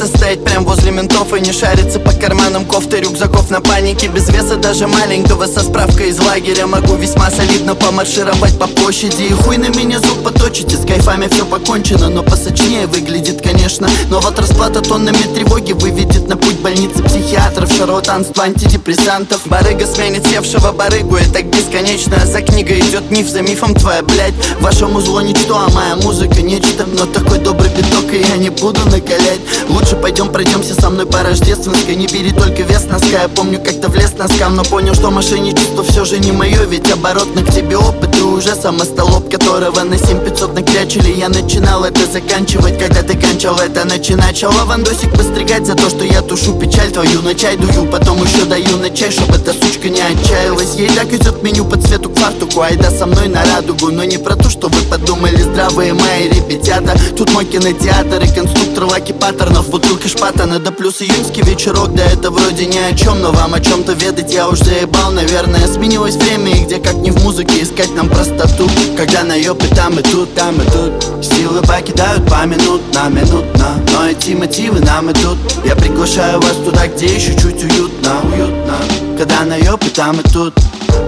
место стоять прям возле ментов и не шариться по карманам кофты, рюкзаков на панике. Без веса даже маленького со справкой из лагеря могу весьма солидно помаршировать по площади. И хуй на меня зуб поточите, с кайфами все покончено, но посочнее выглядит, конечно. Но вот расплата тоннами тревоги выведет на путь больницы психиатров, шарлатанства, антидепрессантов. Барыга сменит севшего барыгу, и так бесконечно. За книгой идет миф за мифом, твоя, блядь. Вашему зло ничто, а моя музыка нечто. Но такой добрый биток, и я не буду накалять. Лучше пойдем пройдемся со мной по Рождественской. Не бери только вес носка. Я помню, как-то влез носкам, но понял, что мошенничество все же не мое. Ведь оборотно к тебе опыт, ты уже сам остолоп, которого на 7500 накрячили. Я начинал это заканчивать, когда ты кончал это начинать. Шалавандосик постригать за то, что я тушу печаль твою. На чай дую, потом еще даю на чай, чтобы эта сучка не отчаялась. Ей так идет меню по цвету к фартуку, айда со мной на радугу. Но не про то, что вы подумали, здравые мои ребятята. Тут мой кинотеатр и конструктор Лаки Паттернов, бутылка шпатана, да плюс июньский вечерок. Да это вроде ни о чем, но вам о чем-то ведать я уж заебал, наверное. Сменилось время, и где, как не в музыке, искать нам простоту. Когда наебы там и тут, там и тут. Силы покидают поминутно, минутно, но эти мотивы нам идут. Я приглашаю вас туда, где еще чуть уютно, уютно. Когда наебы там и тут.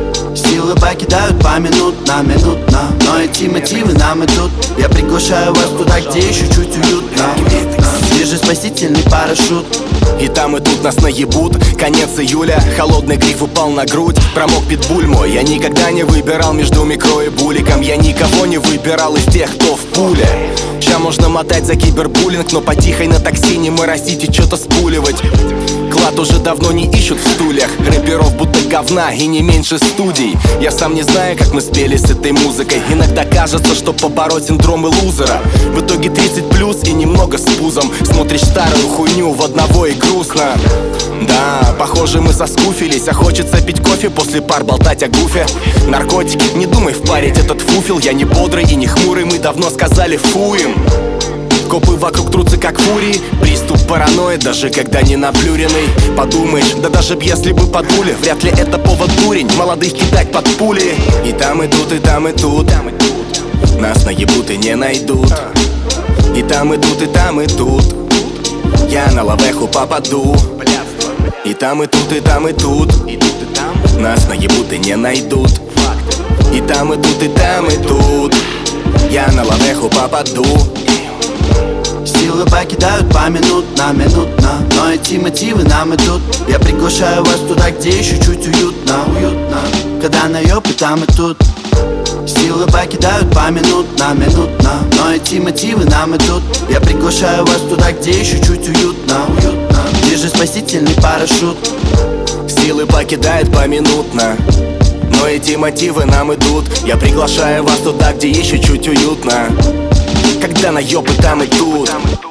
Силы покидают поминутно, минутно, но эти мотивы нам идут. Я приглашаю вас туда, где еще чуть уютно, уютно. Свежий спасительный парашют. И там и тут нас наебут. Конец июля, холодный гриф упал на грудь. Промок питбуль мой, я никогда не выбирал между микро и буликом. Я никого не выбирал из тех, кто в пуле. Ща можно мотать за кибербуллинг, но потихой на такси не моросить и что-то спуливать. Клад уже давно не ищут в стульях. Рэперов будто говна и не меньше студий. Я сам не знаю, как мы спели с этой музыкой. Иногда кажется, что побороть синдромы лузера. В итоге 30+ и немного с пузом. Смотришь старую хуйню в одного и грустно. Да, похоже мы соскуфились, а хочется пить кофе, после пар болтать о гуфе. Наркотики, не думай впарить этот фуфел. Я не бодрый и не хмурый, мы давно сказали фу им. Копы вокруг трутся как фурии. Приступ паранойи, даже когда не наблюренный. Подумаешь, да даже б если бы подули, вряд ли это повод дурень молодых кидать под пули. И там идут, и там и тут. Нас наебут и не найдут. И там идут, и там и тут. Я на лавеху попаду. И там и тут, и там и тут. Нас наебут и не найдут. И там идут, и там и тут. Я на лавеху попаду. Силы покидают поминутно, минутно, но эти мотивы нам идут. Я приглашаю вас туда, где еще чуть уютно, уютно. Когда наебы там и тут. Силы покидают поминутно, минутно, но эти мотивы нам идут. Я приглашаю вас туда, где еще чуть уютно, уютно. Держи спасительный парашют. Силы покидают поминутно, но эти мотивы нам идут. Я приглашаю вас туда, где еще чуть уютно. Когда наебы там и тут.